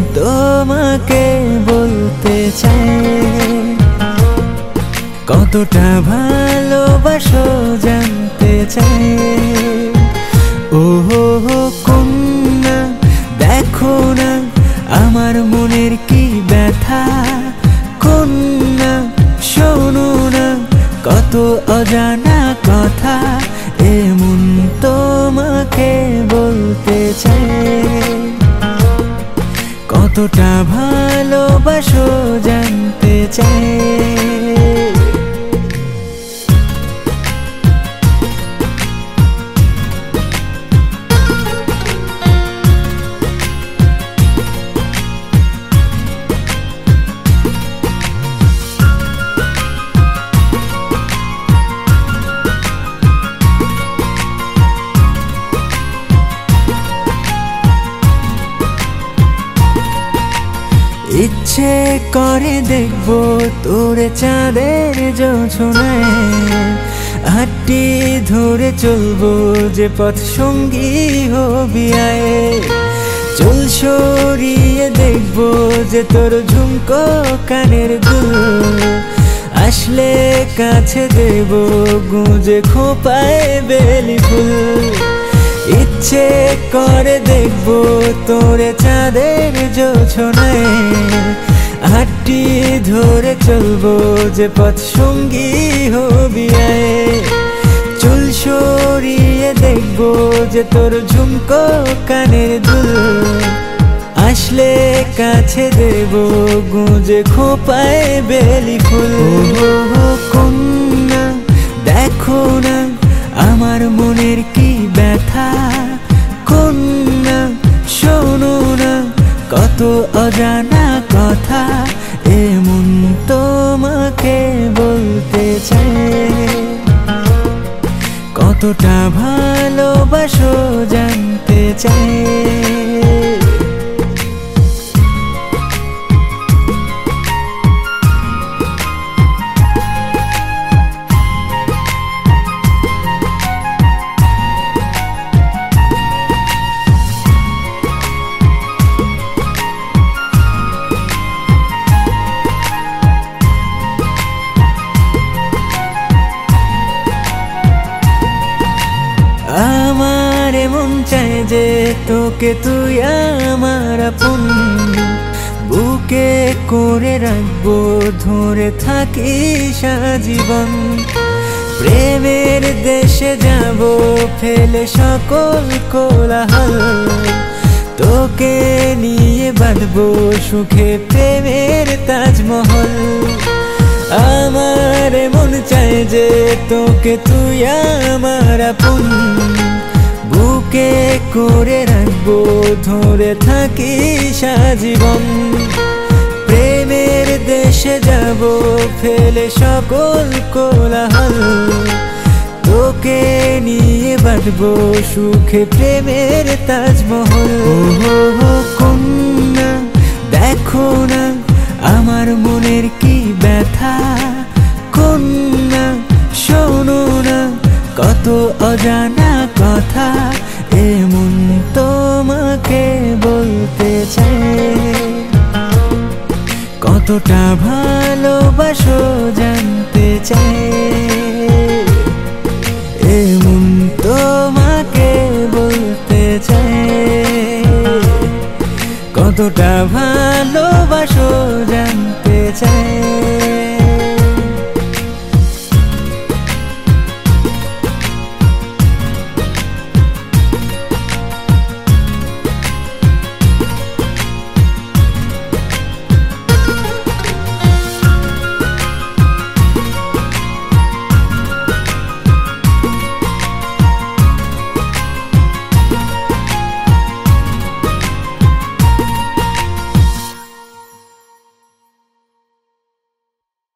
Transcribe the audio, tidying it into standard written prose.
তোমাকে বলতে চাই, কতটা ভালোবাসো জানতে চাই। ও কন্যা দেখো না আমার মনের কি ব্যথা, কন্যা শোনো না কত অজানা কথা, এমন তোমাকে বলতে চাই, কতটা ভালোবাসো জানতে চাই। ইচ্ছে করে দেখবো তোরে চাঁদের জোছনায়, হাতটি ধরে চলবো যে পথ সঙ্গী হবি আয়। চুল সরিয়ে দেখবো যে তোর ঝুমকো কানের দুল, আসলে কাছে দেব গুঁজে খোপায় বেলি ফুল। ইচ্ছে করে দেখবো তোরে চাঁদের জোছনায়, হাতটি ধরে চলবো যে পথ সঙ্গী হবি আয়। চুল সরিয়ে দেখবো যে তোর ঝুমকো কানের দুল, আসলে কাছে দেব গুঁজে খোপায় বেলি ফুল। কন্যা দেখো না আমার মনের কি ব্যথা, কন্যা শোনো না কত অজানা কথা, এমন তোমাকে বলতে চাই, কতটা ভালোবাসো জানতে চাই। আমার মন চায় যে তোকে তুই আমার আপন, বুকে করে রাখবো ধরে থাকিস আজীবন। প্রেমের দেশে যাব ফেলে সকল কোলাহল, তোকে নিয়ে বাঁধবো সুখে প্রেমের তাজমহল। আমার মন চায় যে তোকে তুই আমার আপন, বুকে করে রাখবো ধরে থাকিস আজীবন। প্রেমের দেশে যাব ফেলে সকল কোলাহল, তোকে নিয়ে বাঁধবো সুখে প্রেমের তাজমহল। কন্যা দেখো না আমার মনের কি ব্যথা, কন্যা শোনো না কত অজানা কথা, এমন তোমাকে বলতে চাই, কতটা ভালোবাসো জানতে চাই, এমন তোমাকে বলতে চাই, কতটা ভালোবাসো জানতে চাই।